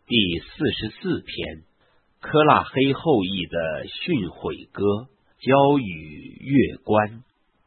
第44篇，科拉黑后裔的训诲歌，交与乐官。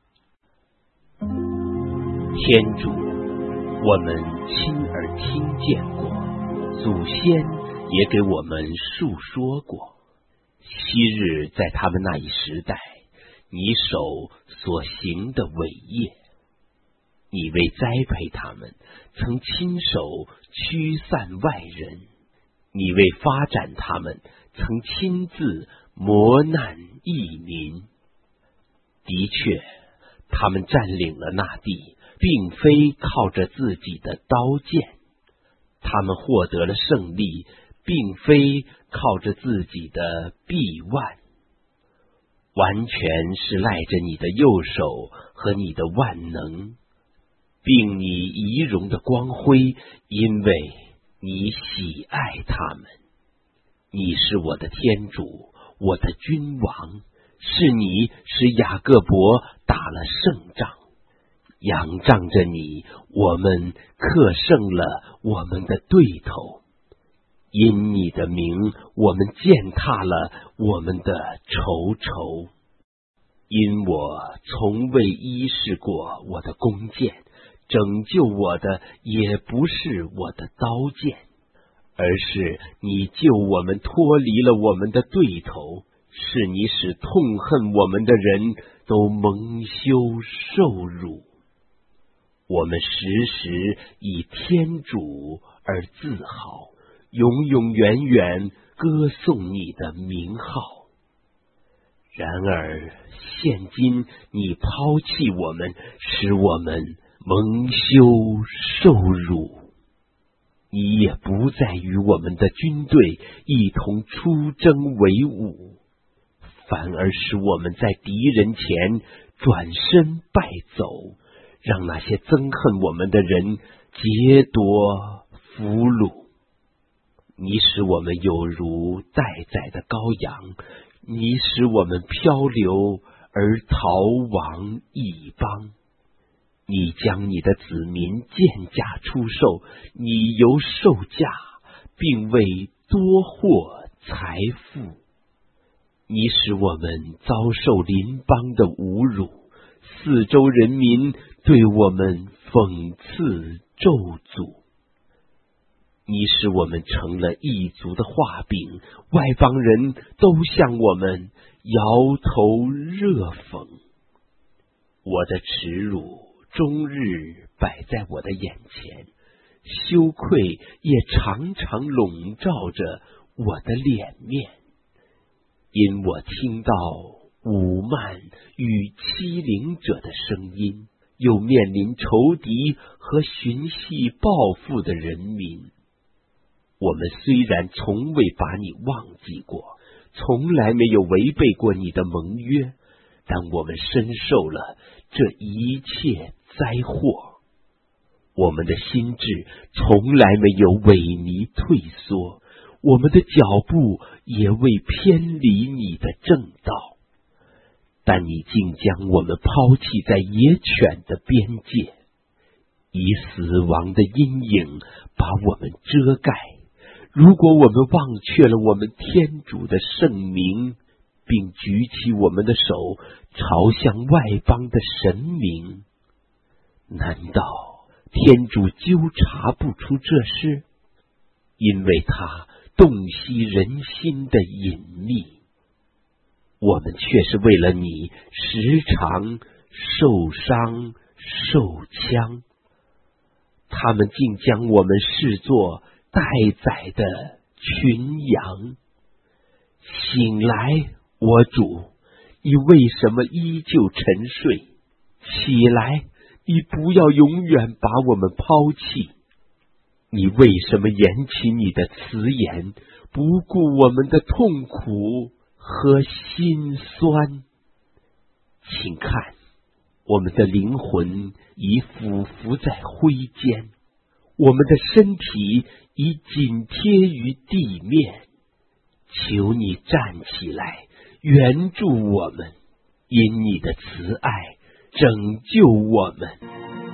天主，我们亲耳听见过，祖先也给我们述说过。昔日在他们那一时代，你手所行的伟业，你为栽培他们，曾亲手驱散外人；你为发展他们，曾亲自磨难异民。的确，他们占领了那地，并非靠着自己的刀剑；他们获得了胜利，并非靠着自己的臂腕，完全是赖着你的右手和你的万能，并你仪容的光辉，因为你喜爱他们。你是我的天主，我的君王，是你使雅各伯打了胜仗。仰仗着你，我们克胜了我们的对头。因你的名，我们践踏了我们的仇仇。因我从未依恃过我的弓箭，拯救我的也不是我的刀剑，而是你救我们脱离了我们的对头，是你使痛恨我们的人都蒙羞受辱。我们时时以天主而自豪，永永远远歌颂你的名号。然而现今你抛弃我们，使我们蒙羞受辱，你也不再与我们的军队一同出征为伍，反而使我们在敌人前转身败走，让那些憎恨我们的人劫夺俘虏。你使我们有如待宰的羔羊，你使我们漂流而逃亡异邦。你将你的子民贱价出售，你由售价，并未多获财富。你使我们遭受邻邦的侮辱，四周人民对我们讽刺咒诅。你使我们成了异族的画饼，外邦人都向我们摇头热讽。我的耻辱终日摆在我的眼前，羞愧也常常笼罩着我的脸面，因我听到侮慢与欺凌者的声音，又面临仇敌和寻隙报复的人民。我们虽然从未把你忘记过，从来没有违背过你的盟约，但我们深受了这一切灾祸。我们的心智从来没有萎靡退缩，我们的脚步也未偏离你的正道。但你竟将我们抛弃在野犬的边界，以死亡的阴影把我们遮盖。如果我们忘却了我们天主的圣名，并举起我们的手朝向外邦的神明，难道天主纠察不出这事？因为他洞悉人心的隐秘，我们却是为了你时常受伤受枪。他们竟将我们视作待宰的群羊。醒来，我主，你为什么依旧沉睡？起来，你不要永远把我们抛弃。你为什么延期你的辞言，不顾我们的痛苦和心酸？请看，我们的灵魂已俯伏在灰间，我们的身体已紧贴于地面。求你站起来，援助我们，因你的慈爱拯救我们。